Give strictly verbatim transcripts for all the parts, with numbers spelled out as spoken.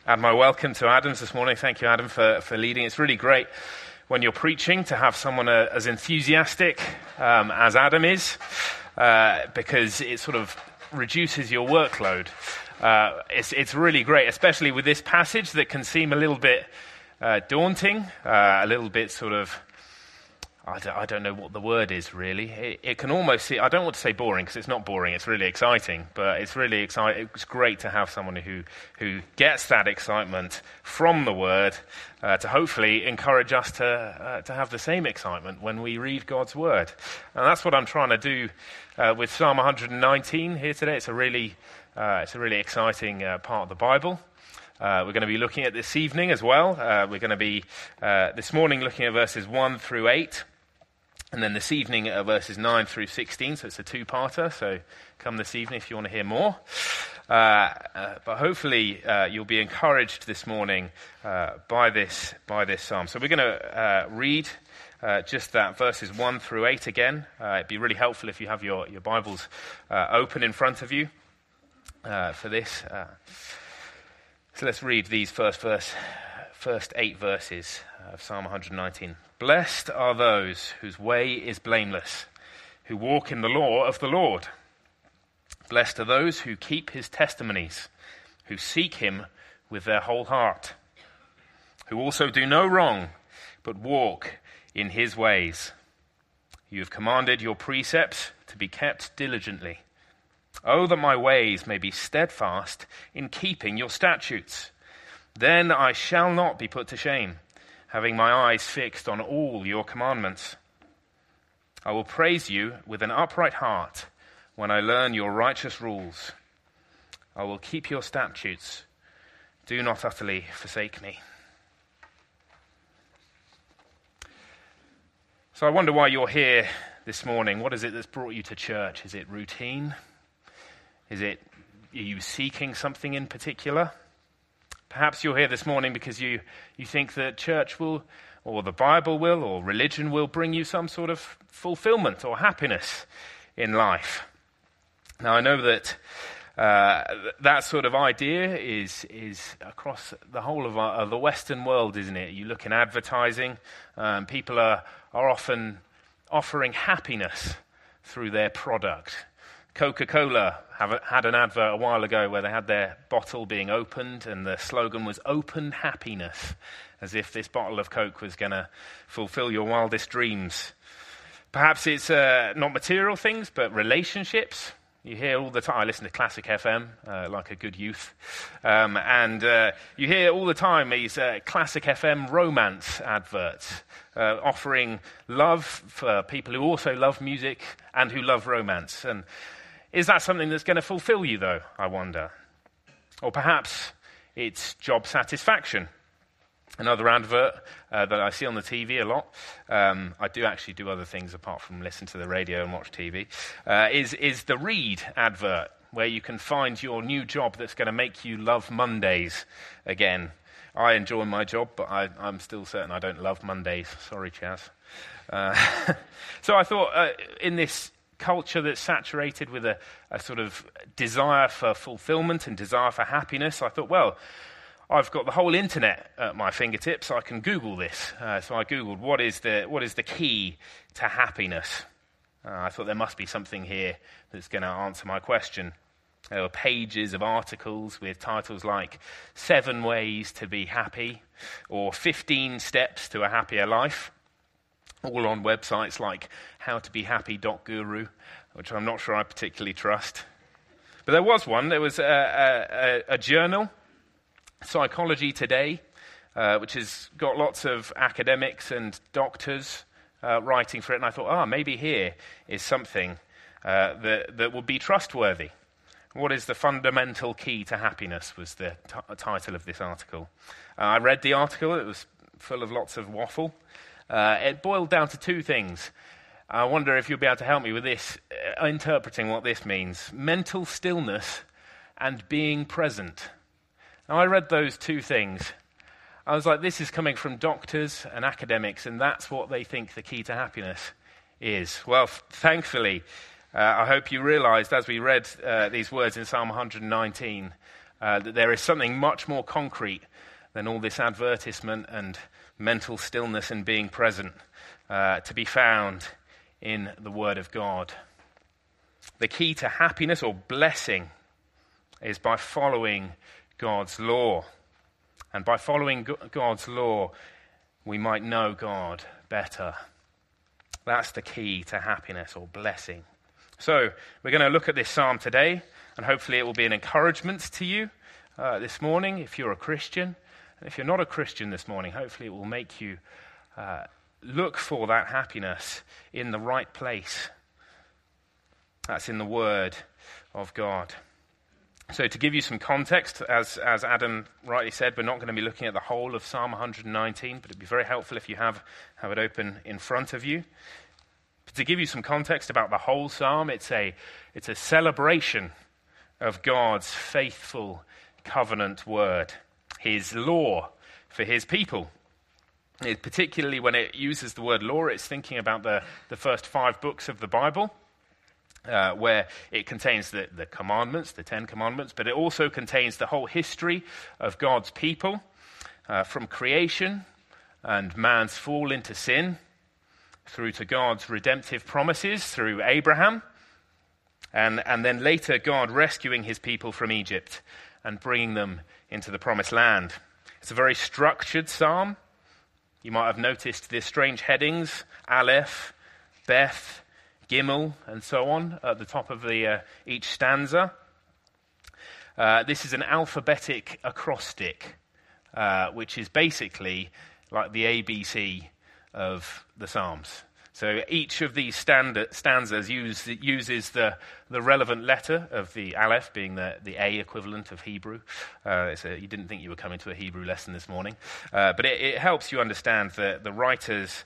Add my welcome to Adam's this morning. Thank you, Adam, for, for leading. It's really great when you're preaching to have someone uh, as enthusiastic um, as Adam is, uh, because it sort of reduces your workload. Uh, it's, it's really great, especially with this passage that can seem a little bit uh, daunting, uh, a little bit sort of, I don't, I don't know what the word is really. It, it can almost see, I don't want to say boring because it's not boring, it's really exciting, but it's really exciting. It's great to have someone who, who gets that excitement from the word uh, to hopefully encourage us to, uh, to have the same excitement when we read God's word. And that's what I'm trying to do uh, with Psalm one hundred nineteen here today. It's a really, uh, it's a really exciting uh, part of the Bible. Uh, we're going to be looking at this evening as well. Uh, we're going to be uh, this morning looking at verses one through eight. And then this evening at verses nine through sixteen, so it's a two-parter, so come this evening if you want to hear more. Uh, uh, but hopefully uh, you'll be encouraged this morning uh, by this by this psalm. So we're going to uh, read uh, just that, verses one through eight again. Uh, it'd be really helpful if you have your, your Bibles uh, open in front of you uh, for this. Uh, so let's read these first verse, first eight verses of Psalm one hundred nineteen. Blessed are those whose way is blameless, who walk in the law of the Lord. Blessed are those who keep his testimonies, who seek him with their whole heart, who also do no wrong, but walk in his ways. You have commanded your precepts to be kept diligently. Oh, that my ways may be steadfast in keeping your statutes. Then I shall not be put to shame, having my eyes fixed on all your commandments. I will praise you with an upright heart when I learn your righteous rules. I will keep your statutes. Do not utterly forsake me. So I wonder why you're here this morning. What is it that's brought you to church? Is it routine? Is it, are you seeking something in particular? Perhaps you're here this morning because you, you think that church will, or the Bible will, or religion will bring you some sort of fulfillment or happiness in life. Now, I know that uh, that sort of idea is is across the whole of, our, of the Western world, isn't it? You look in advertising, um, people are, are often offering happiness through their product. Coca-Cola have a, had an advert a while ago where they had their bottle being opened and the slogan was "Open Happiness," as if this bottle of Coke was going to fulfill your wildest dreams. Perhaps it's uh, not material things, but relationships. You hear all the time, I listen to Classic F M, uh, like a good youth, um, and uh, you hear all the time these uh, Classic F M romance adverts uh, offering love for people who also love music and who love romance. And is that something that's going to fulfill you, though, I wonder? Or perhaps it's job satisfaction. Another advert uh, that I see on the T V a lot, um, I do actually do other things apart from listen to the radio and watch T V, uh, is, is the Reed advert, where you can find your new job that's going to make you love Mondays again. I enjoy my job, but I, I'm still certain I don't love Mondays. Sorry, Chaz. Uh, so I thought uh, in this culture that's saturated with a, a sort of desire for fulfillment and desire for happiness, I thought, well, I've got the whole internet at my fingertips, so I can Google this. Uh, so I Googled, what is the what is the key to happiness? Uh, I thought there must be something here that's going to answer my question. There were pages of articles with titles like Seven Ways to Be Happy or fifteen Steps to a Happier Life, all on websites like how to be happy dot guru, which I'm not sure I particularly trust. But there was one. There was a, a, a, a journal, Psychology Today, uh, which has got lots of academics and doctors uh, writing for it. And I thought, ah, oh, maybe here is something uh, that, that will be trustworthy. What is the fundamental key to happiness was the t- title of this article. Uh, I read the article. It was full of lots of waffle. Uh, it boiled down to two things. I wonder if you'll be able to help me with this, uh, interpreting what this means. Mental stillness and being present. Now, I read those two things. I was like, this is coming from doctors and academics, and that's what they think the key to happiness is. Well, f- thankfully, uh, I hope you realized as we read uh, these words in Psalm one hundred nineteen Uh, that there is something much more concrete than all this advertisement and mental stillness and being present uh, to be found in the Word of God. The key to happiness or blessing is by following God's law. And by following God's law, we might know God better. That's the key to happiness or blessing. So we're going to look at this psalm today, and hopefully it will be an encouragement to you uh, this morning if you're a Christian. And if you're not a Christian this morning, hopefully it will make you uh, look for that happiness in the right place. That's in the Word of God. So to give you some context, as, as Adam rightly said, we're not going to be looking at the whole of Psalm one nineteen, but it'd be very helpful if you have, have it open in front of you. But to give you some context about the whole psalm, it's a, it's a celebration of God's faithful covenant word, his law for his people. It, particularly when it uses the word law, it's thinking about the, the first five books of the Bible, uh, where it contains the, the commandments, the Ten Commandments, but it also contains the whole history of God's people, uh, from creation and man's fall into sin, through to God's redemptive promises through Abraham, and, and then later God rescuing his people from Egypt and bringing them into the promised land. It's a very structured psalm. You might have noticed the strange headings, Aleph, Beth, Gimel, and so on, at the top of the uh, each stanza. Uh, this is an alphabetic acrostic, uh, which is basically like the A B C of the Psalms. So each of these standard, stanzas use, uses the, the relevant letter of the Aleph, being the, the A equivalent of Hebrew. Uh, so you didn't think you were coming to a Hebrew lesson this morning. Uh, but it, it helps you understand the, the writer's,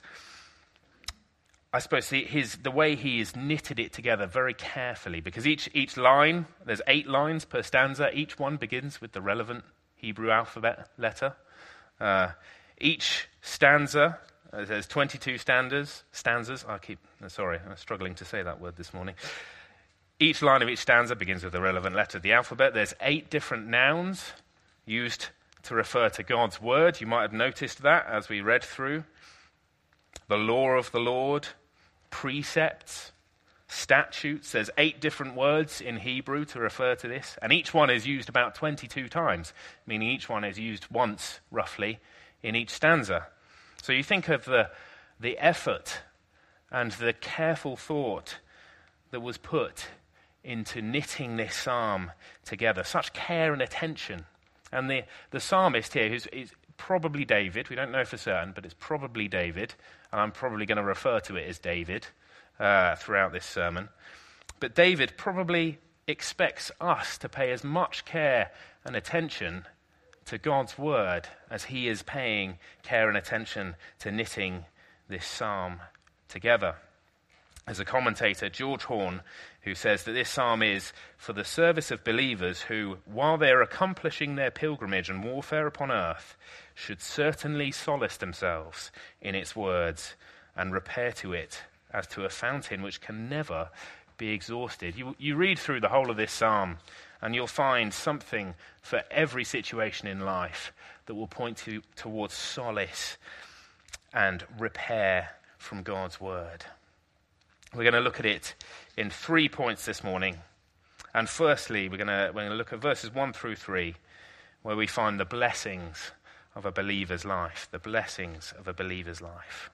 I suppose, the, his, the way he has knitted it together very carefully. Because each, each line, there's eight lines per stanza. Each one begins with the relevant Hebrew alphabet letter. Uh, each stanza... There's twenty-two stanzas. Stanzas. I keep. Sorry, I'm struggling to say that word this morning. Each line of each stanza begins with the relevant letter of the alphabet. There's eight different nouns used to refer to God's word. You might have noticed that as we read through. The law of the Lord, precepts, statutes. There's eight different words in Hebrew to refer to this, and each one is used about twenty-two times, meaning each one is used once, roughly, in each stanza. So you think of the, the effort and the careful thought that was put into knitting this psalm together. Such care and attention. And the, the psalmist here is, is probably David. We don't know for certain, but it's probably David. And I'm probably going to refer to it as David uh, throughout this sermon. But David probably expects us to pay as much care and attention to God's word as he is paying care and attention to knitting this psalm together. There's a commentator, George Horne, who says that this psalm is for the service of believers who, while they are accomplishing their pilgrimage and warfare upon earth, should certainly solace themselves in its words and repair to it as to a fountain which can never be exhausted. You, you read through the whole of this psalm, and you'll find something for every situation in life that will point to, towards solace and repair from God's word. We're going to look at it in three points this morning. And firstly, we're going to, we're going to look at verses one through three, where we find the blessings of a believer's life, the blessings of a believer's life.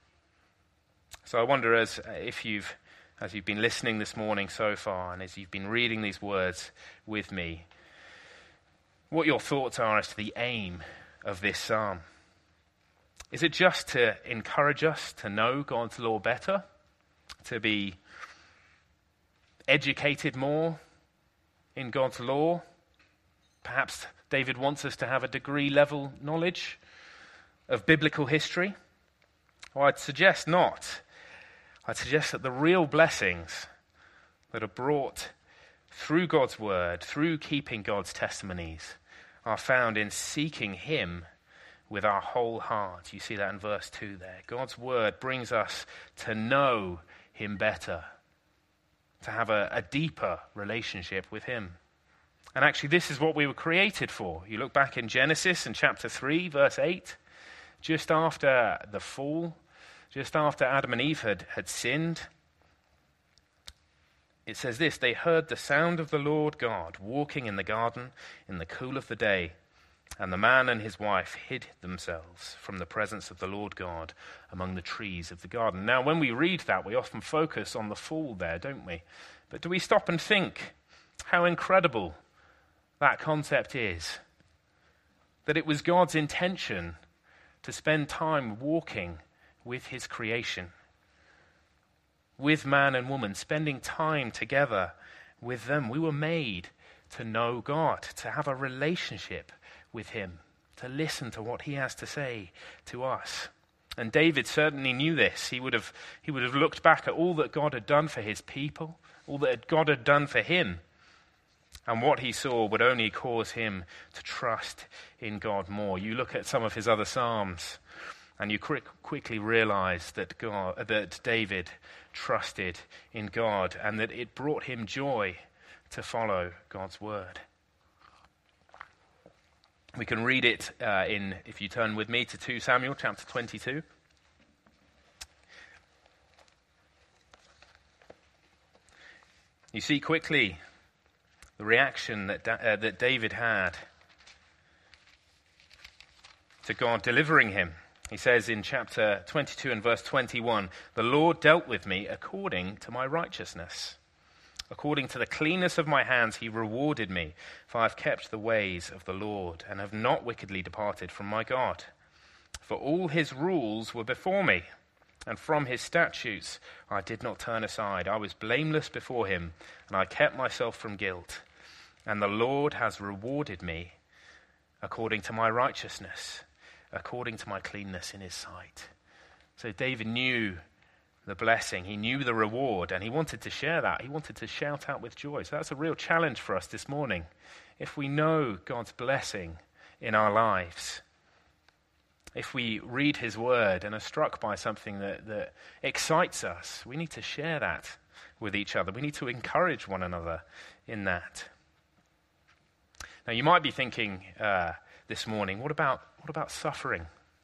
So I wonder, as if you've As you've been listening this morning so far, and as you've been reading these words with me, what your thoughts are as to the aim of this psalm. Is it just to encourage us to know God's law better? To be educated more in God's law? Perhaps David wants us to have a degree level knowledge of biblical history? Well, I'd suggest not. I'd suggest that the real blessings that are brought through God's word, through keeping God's testimonies, are found in seeking him with our whole heart. You see that in verse two there. God's word brings us to know him better, to have a, a deeper relationship with him. And actually, this is what we were created for. You look back in Genesis in chapter three, verse eight, just after the fall, just after Adam and Eve had, had sinned, it says this: they heard the sound of the Lord God walking in the garden in the cool of the day, and the man and his wife hid themselves from the presence of the Lord God among the trees of the garden. Now, when we read that, we often focus on the fall there, don't we? But do we stop and think how incredible that concept is? That it was God's intention to spend time walking with his creation, with man and woman, spending time together with them. We were made to know God, to have a relationship with him, to listen to what he has to say to us. And David certainly knew this. He would have, he would have looked back at all that God had done for his people, all that God had done for him, and what he saw would only cause him to trust in God more. You look at some of his other psalms, and you quick, quickly realize that God, that David trusted in God, and that it brought him joy to follow God's word. We can read it uh, in, if you turn with me to Second Samuel chapter twenty-two. You see quickly the reaction that da- uh, that David had to God delivering him. He says in chapter twenty-two and verse twenty-one, "The Lord dealt with me according to my righteousness. According to the cleanness of my hands he rewarded me, for I have kept the ways of the Lord, and have not wickedly departed from my God. For all his rules were before me, and from his statutes I did not turn aside. I was blameless before him, and I kept myself from guilt. And the Lord has rewarded me according to my righteousness, according to my cleanness in his sight." So David knew the blessing, he knew the reward, and he wanted to share that. He wanted to shout out with joy. So that's a real challenge for us this morning. If we know God's blessing in our lives, if we read his word and are struck by something that, that excites us, we need to share that with each other. We need to encourage one another in that. Now, you might be thinking uh, this morning, what about what about suffering?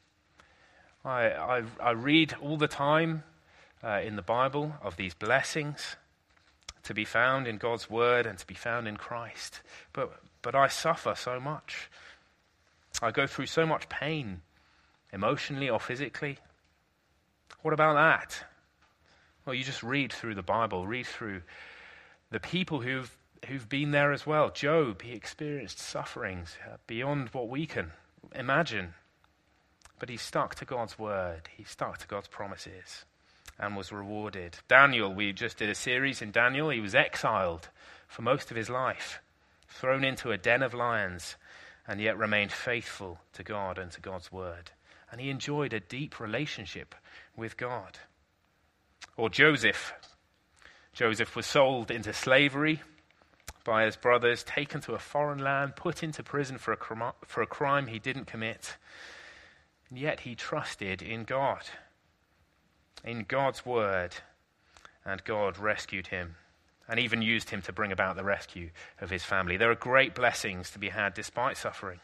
I, I, I read all the time uh, in the Bible of these blessings to be found in God's word and to be found in Christ. But but I suffer so much. I go through so much pain, emotionally or physically. What about that? Well, you just read through the Bible, read through the people who've who've been there as well. Job, he experienced sufferings beyond what we can imagine. But he stuck to God's word. He stuck to God's promises and was rewarded. Daniel, we just did a series in Daniel. He was exiled for most of his life, thrown into a den of lions, and yet remained faithful to God and to God's word. And he enjoyed a deep relationship with God. Or Joseph. Joseph was sold into slavery by his brothers, taken to a foreign land, put into prison for a, crim- for a crime he didn't commit. And yet he trusted in God, in God's word, and God rescued him and even used him to bring about the rescue of his family. There are great blessings to be had despite suffering.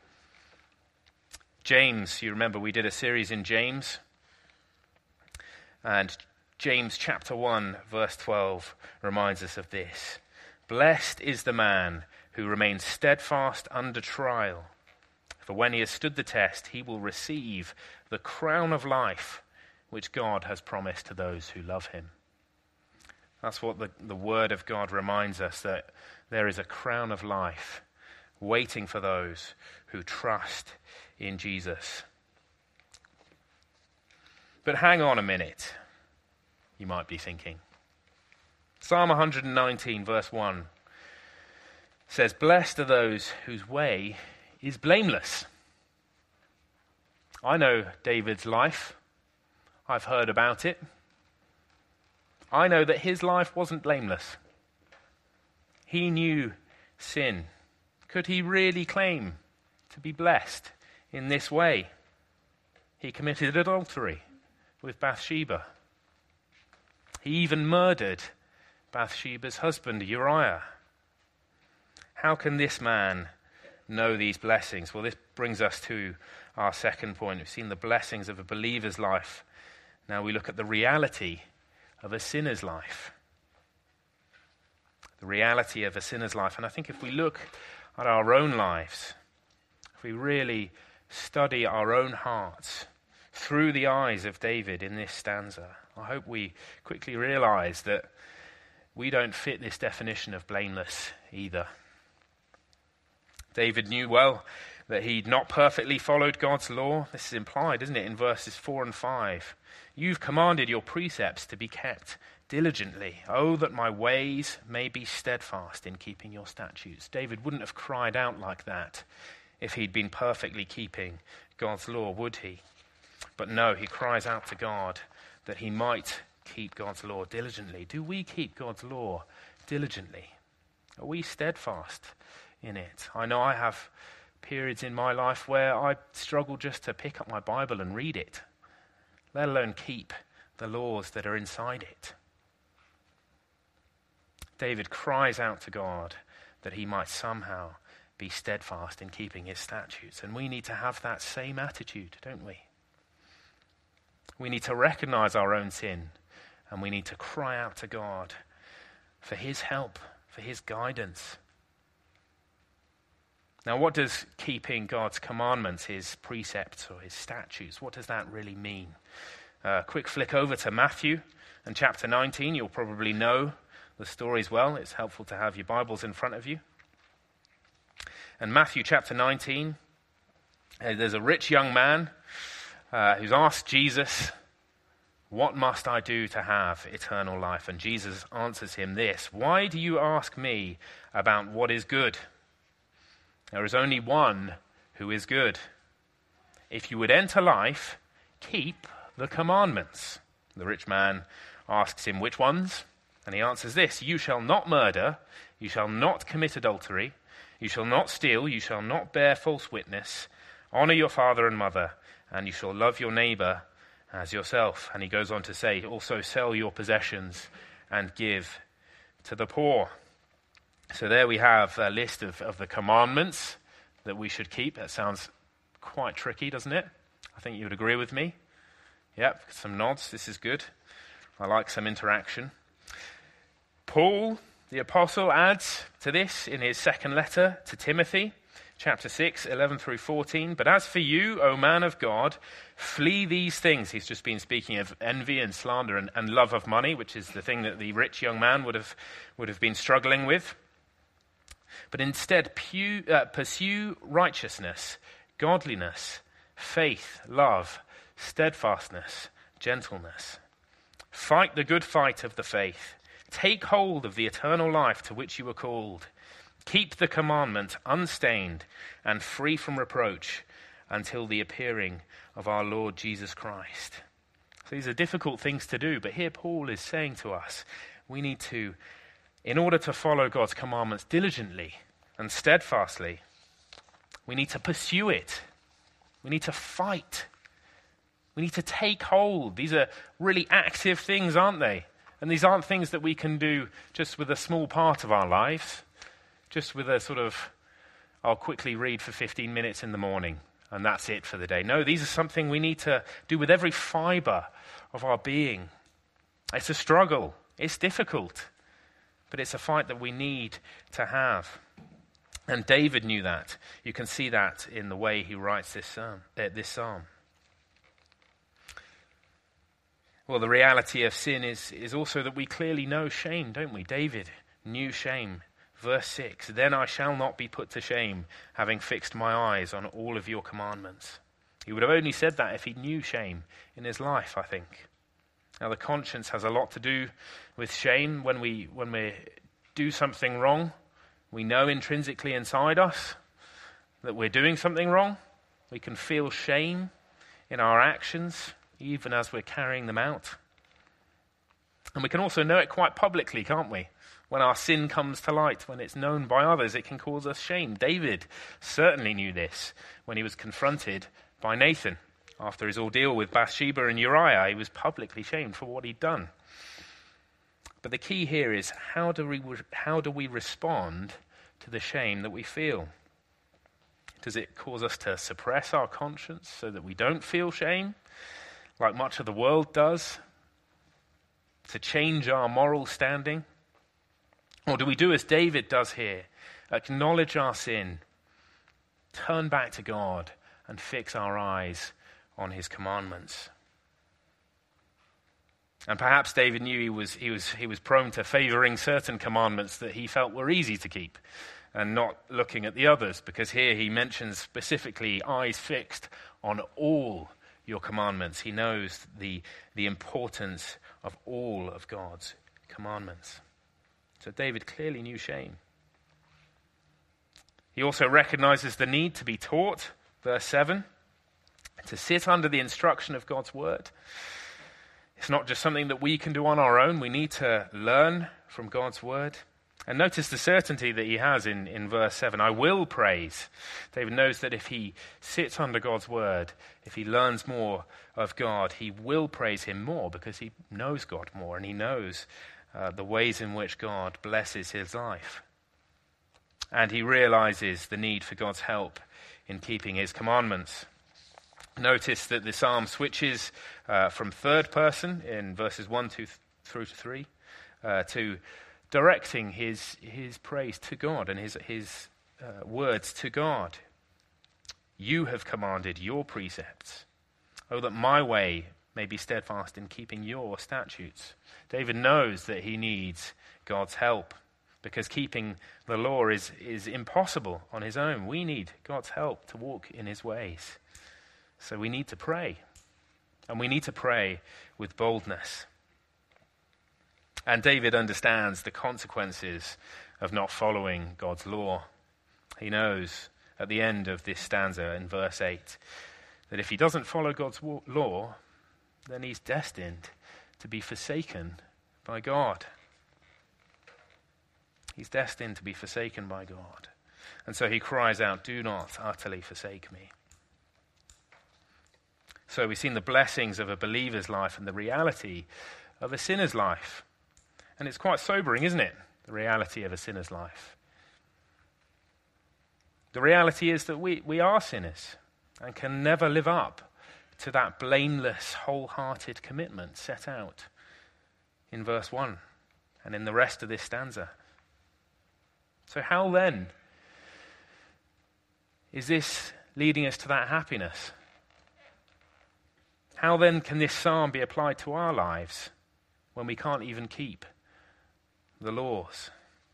James, you remember we did a series in James, and James chapter one verse twelve reminds us of this. "Blessed is the man who remains steadfast under trial, for when he has stood the test, he will receive the crown of life which God has promised to those who love him." That's what the, the word of God reminds us, that there is a crown of life waiting for those who trust in Jesus. But hang on a minute, you might be thinking. Psalm one nineteen verse one says, "Blessed are those whose way is blameless." I know David's life. I've heard about it. I know that his life wasn't blameless. He knew sin. Could he really claim to be blessed in this way? He committed adultery with Bathsheba. He even murdered Bathsheba's husband, Uriah. How can this man know these blessings? Well, this brings us to our second point. We've seen the blessings of a believer's life. Now we look at the reality of a sinner's life. The reality of a sinner's life. And I think if we look at our own lives, if we really study our own hearts through the eyes of David in this stanza, I hope we quickly realize that we don't fit this definition of blameless either. David knew well that he'd not perfectly followed God's law. This is implied, isn't it, in verses four and five. You've commanded your precepts to be kept diligently. Oh, that my ways may be steadfast in keeping your statutes. David wouldn't have cried out like that if he'd been perfectly keeping God's law, would he? But no, he cries out to God that he might keep God's law diligently. Do we keep God's law diligently? Are we steadfast in it? I know I have periods in my life where I struggle just to pick up my Bible and read it, let alone keep the laws that are inside it. David cries out to God that he might somehow be steadfast in keeping his statutes. And we need to have that same attitude, don't we? We need to recognize our own sin, and we need to cry out to God for his help, for his guidance. Now, what does keeping God's commandments, his precepts or his statutes, what does that really mean? A uh, quick flick over to Matthew and chapter nineteen. You'll probably know the stories well. It's helpful to have your Bibles in front of you. And Matthew chapter nineteen, uh, there's a rich young man uh, who's asked Jesus, what must I do to have eternal life? And Jesus answers him this, why do you ask me about what is good? There is only one who is good. If you would enter life, keep the commandments. The rich man asks him, which ones? And he answers this, you shall not murder, you shall not commit adultery, you shall not steal, you shall not bear false witness, honor your father and mother, and you shall love your neighbor as yourself. And he goes on to say, also sell your possessions and give to the poor. So there we have a list of, of the commandments that we should keep. That sounds quite tricky, doesn't it? I think you would agree with me. Yep, some nods. This is good. I like some interaction. Paul, the apostle, adds to this in his second letter to Timothy, chapter six, eleven through fourteen. But as for you, O man of God, flee these things. He's just been speaking of envy and slander and, and love of money, which is the thing that the rich young man would have would have been struggling with. But instead, pu- uh, pursue righteousness, godliness, faith, love, steadfastness, gentleness. Fight the good fight of the faith. Take hold of the eternal life to which you were called. Keep the commandment unstained and free from reproach until the appearing of our Lord Jesus Christ. So these are difficult things to do, but here Paul is saying to us, we need to, in order to follow God's commandments diligently and steadfastly, we need to pursue it. We need to fight. We need to take hold. These are really active things, aren't they? And these aren't things that we can do just with a small part of our lives, just with a sort of, I'll quickly read for fifteen minutes in the morning, and that's it for the day. No, these are something we need to do with every fiber of our being. It's a struggle. It's difficult. But it's a fight that we need to have. And David knew that. You can see that in the way he writes this psalm. Uh, this psalm. Well, the reality of sin is, is also that we clearly know shame, don't we? David knew shame. Verse six, then I shall not be put to shame, having fixed my eyes on all of your commandments. He would have only said that if he knew shame in his life, I think. Now, the conscience has a lot to do with shame. When we when we do something wrong, we know intrinsically inside us that we're doing something wrong. We can feel shame in our actions, even as we're carrying them out. And we can also know it quite publicly, can't we? When our sin comes to light, when it's known by others, it can cause us shame. David certainly knew this when he was confronted by Nathan. After his ordeal with Bathsheba and Uriah, he was publicly shamed for what he'd done. But the key here is, how do we, how do we respond to the shame that we feel? Does it cause us to suppress our conscience so that we don't feel shame, like much of the world does? To change our moral standing? Or do we do as David does here, acknowledge our sin, turn back to God, and fix our eyes on his commandments? And perhaps David knew he was, he was, he was prone to favoring certain commandments that he felt were easy to keep and not looking at the others, because here he mentions specifically eyes fixed on all your commandments. He knows the, the importance of all of God's commandments. So David clearly knew shame. He also recognizes the need to be taught, verse seven, to sit under the instruction of God's word. It's not just something that we can do on our own. We need to learn from God's word. And notice the certainty that he has in, in verse seven. I will praise. David knows that if he sits under God's word, if he learns more of God, he will praise him more because he knows God more and he knows uh, the ways in which God blesses his life. And he realizes the need for God's help in keeping his commandments. Notice that the psalm switches uh, from third person in verses one two, th- through to three uh, to directing his his praise to God and his, his uh, words to God. You have commanded your precepts. Oh, that my way may be steadfast in keeping your statutes. David knows that he needs God's help because keeping the law is, is impossible on his own. We need God's help to walk in his ways. So we need to pray, and we need to pray with boldness. And David understands the consequences of not following God's law. He knows at the end of this stanza in verse eight that if he doesn't follow God's law, then he's destined to be forsaken by God. He's destined to be forsaken by God. And so he cries out, do not utterly forsake me. So we've seen the blessings of a believer's life and the reality of a sinner's life. And it's quite sobering, isn't it? The reality of a sinner's life. The reality is that we, we are sinners and can never live up to that blameless, wholehearted commitment set out in verse one and in the rest of this stanza. So how then is this leading us to that happiness? How then can this psalm be applied to our lives when we can't even keep the laws?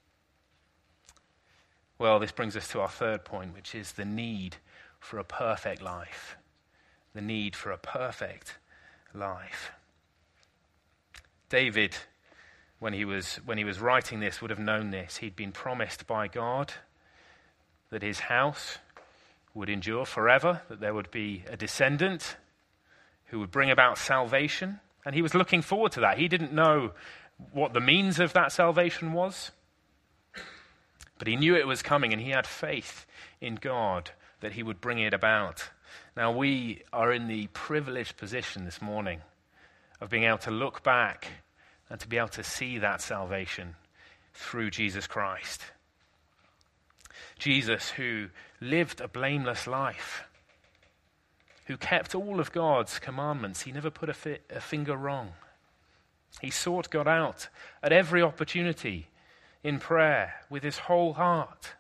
Well, this brings us to our third point, which is the need for a perfect life. The need for a perfect life. David, when he was when he was writing this, would have known this. He'd been promised by God that his house would endure forever, that there would be a descendant who would bring about salvation. And he was looking forward to that. He didn't know what the means of that salvation was, but he knew it was coming, and he had faith in God that he would bring it about. Now, we are in the privileged position this morning of being able to look back and to be able to see that salvation through Jesus Christ. Jesus, who lived a blameless life, who kept all of God's commandments. He never put a, fi- a finger wrong. He sought God out at every opportunity in prayer with his whole heart.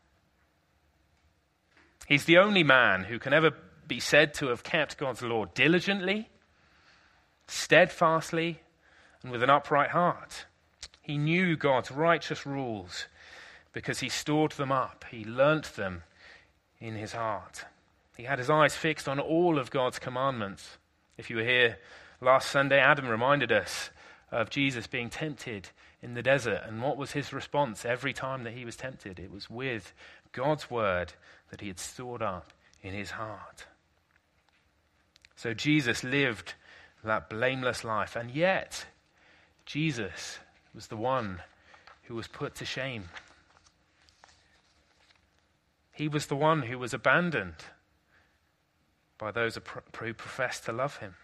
He's the only man who can ever be said to have kept God's law diligently, steadfastly, and with an upright heart. He knew God's righteous rules because he stored them up. He learnt them in his heart. He had his eyes fixed on all of God's commandments. If you were here last Sunday, Adam reminded us of Jesus being tempted in the desert. And what was his response every time that he was tempted? It was with God's word that he had stored up in his heart. So Jesus lived that blameless life. And yet, Jesus was the one who was put to shame. He was the one who was abandoned by those who professed to love him.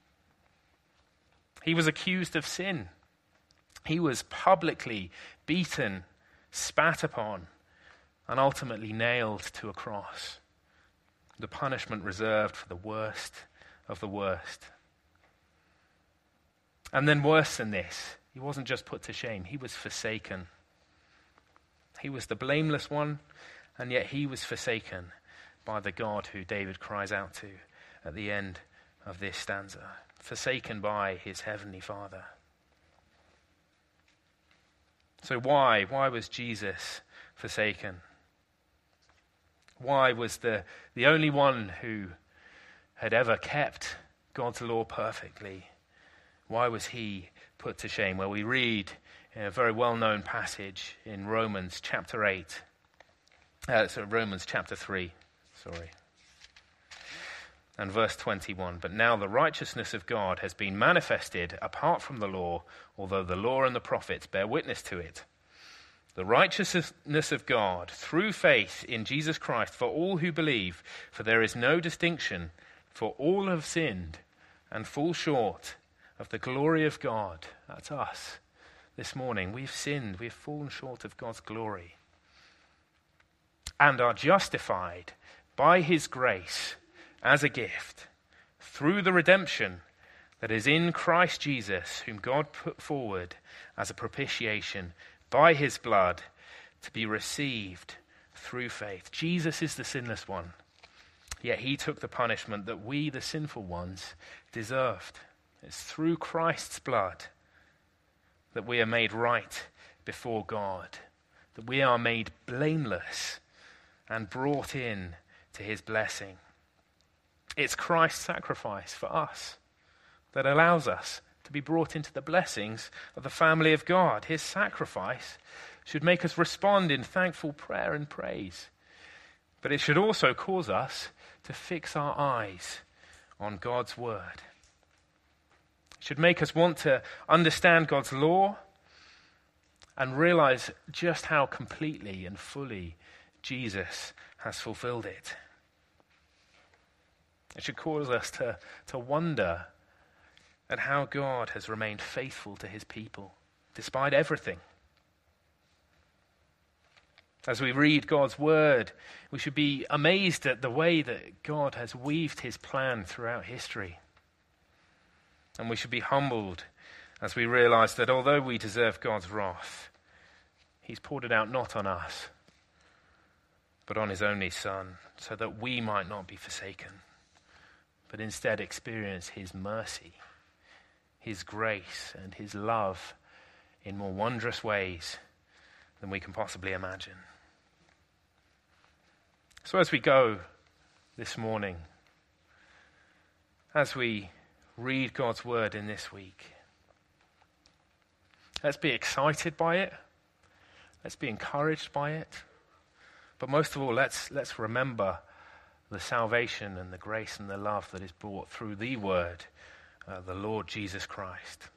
He was accused of sin. He was publicly beaten, spat upon, and ultimately nailed to a cross. The punishment reserved for the worst of the worst. And then worse than this, he wasn't just put to shame, he was forsaken. He was the blameless one, and yet he was forsaken by the God who David cries out to at the end of this stanza. Forsaken by his heavenly Father. So why? Why was Jesus forsaken? Why was the, the only one who had ever kept God's law perfectly, why was he put to shame? Well, we read in a very well-known passage in Romans chapter eight, uh, so Romans chapter three, sorry, and verse twenty-one. But now the righteousness of God has been manifested apart from the law, although the law and the prophets bear witness to it. The righteousness of God through faith in Jesus Christ for all who believe, for there is no distinction, for all have sinned and fall short of the glory of God. That's us. This morning, we've sinned, we've fallen short of God's glory, and are justified by his grace as a gift through the redemption that is in Christ Jesus, whom God put forward as a propitiation by his blood to be received through faith. Jesus is the sinless one, yet he took the punishment that we, the sinful ones, deserved. It's through Christ's blood that we are made right before God, that we are made blameless and brought in to his blessing. It's Christ's sacrifice for us that allows us to be brought into the blessings of the family of God. His sacrifice should make us respond in thankful prayer and praise, but it should also cause us to fix our eyes on God's word. Should make us want to understand God's law and realize just how completely and fully Jesus has fulfilled it. It should cause us to, to wonder at how God has remained faithful to his people, despite everything. As we read God's word, we should be amazed at the way that God has weaved his plan throughout history. And we should be humbled as we realize that although we deserve God's wrath, he's poured it out not on us, but on his only Son, so that we might not be forsaken, but instead experience his mercy, his grace, and his love in more wondrous ways than we can possibly imagine. So as we go this morning, as we read God's word in this week, let's be excited by it. Let's be encouraged by it. But most of all, let's let's remember the salvation and the grace and the love that is brought through the word, uh, the Lord Jesus Christ.